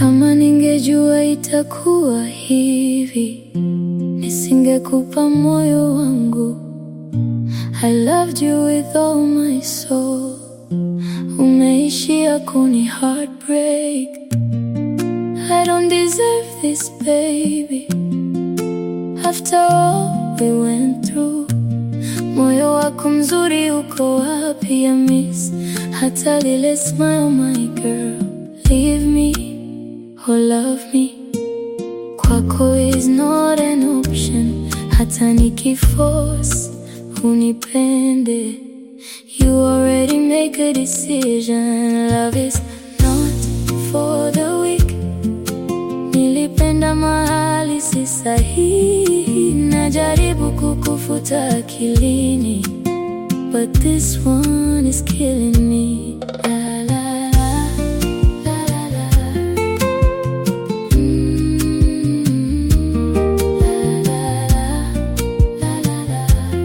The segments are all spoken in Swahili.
Kama ningejua itakuwa hivi, nisingekupa moyo wangu. I loved you with all my soul. Umeishia kuni heartbreak. I don't deserve this, baby. After all we went through, moyo wako mzuri uko wapi? I miss hata lile smile, my girl. Leave me or love me, kwako is not an option. Hata nikiforce unipende, you already make a decision. Love is not for the weak. Nilipenda mahali si sahihi, najaribu kukufuta akilini, but this one is killing me. La la la, la la la. La la la, la la la.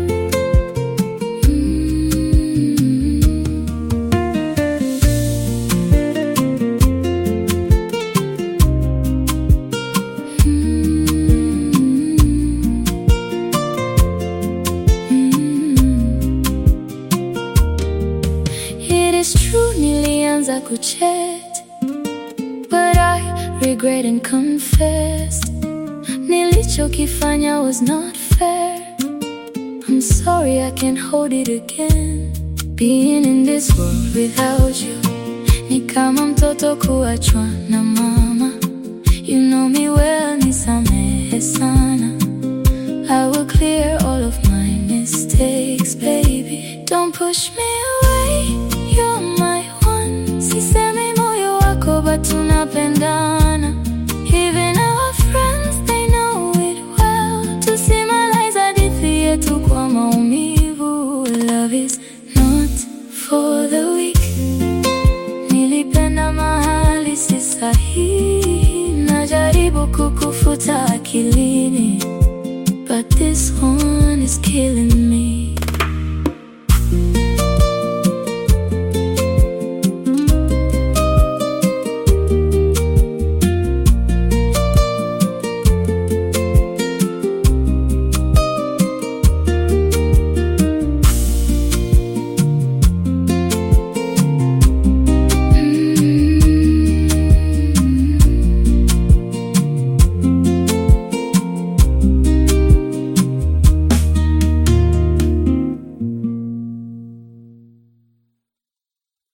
It is true, nilianza kuchat, but I regret and confess. Nilichokifanya was not fair. I'm sorry, I can't hold it again. Being in this world without you ni kama mtoto kuachwa na mama. You know me well, nisamehe sana. I will clear all of my mistakes, baby. Don't push me away, you're my one. Sisemi moyo wako, but tunapendana. Even our friends, they know it well. Tusimalize hadithi yetu kwa maumivu. Love is not for the weak. Nilipenda mahali si sahihi, najaribu kukufuta akilini, but this one is killing me.